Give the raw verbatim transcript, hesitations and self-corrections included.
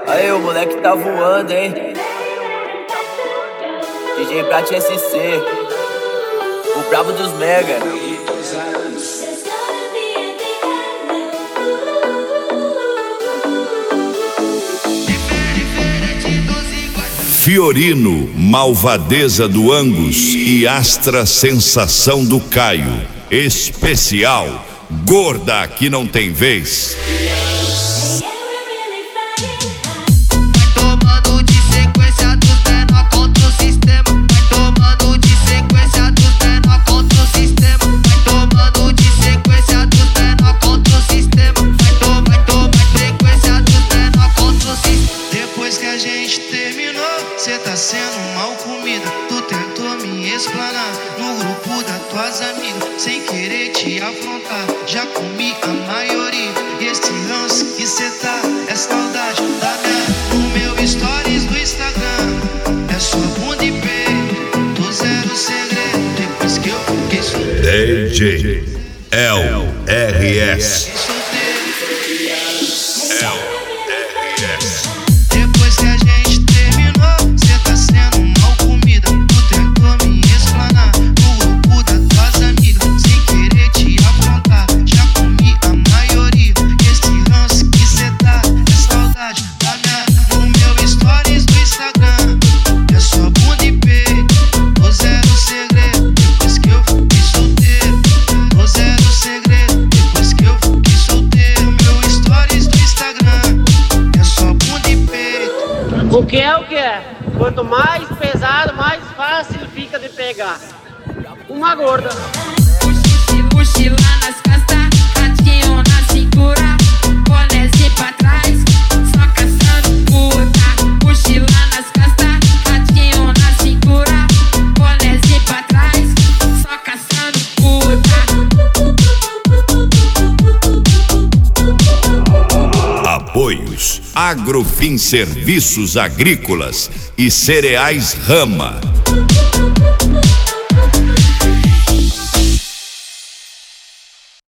Aí o moleque tá voando, hein? D J Prat S C, o brabo dos mega. Fiorino, Malvadeza do Angus e Astra Sensação do Caio. Especial, gorda que não tem vez. Cê tá sendo mal comida, tu tentou me explanar no grupo das tuas amigas, sem querer te afrontar. Já comi a maioria, e esse ranço que cê tá é saudade da minha. No meu stories do Instagram é só bunda e peito, tô zero segredo, depois que eu fiquei solteiro. D J L R S. Depois que a gente terminou, cê tá sendo mal comida, tu tentou me explanar no grupo das tuas amigas, sem querer te afrontar. Já comi a maioria, esse ranço que cê tá é saudade da minha. No meu stories do Instagram é só bunda e peito, tô zero segredo, depois que eu fiquei solteiro. Tô zero segredo, depois que eu fiquei solteiro. Meu stories do Instagram é só bunda e peito. O que é o que é? Quanto mais pesado, mais fácil fica de pegar. Uma gorda. Mochila nas costas, ratinho na cintura, bonézinho pra trás, só caçando puta. Mochila nas costas, ratinho na cintura, bonézinho pra trás, só caçando puta. Apoios Agrofin Serviços Agrícolas e Cereais Rama.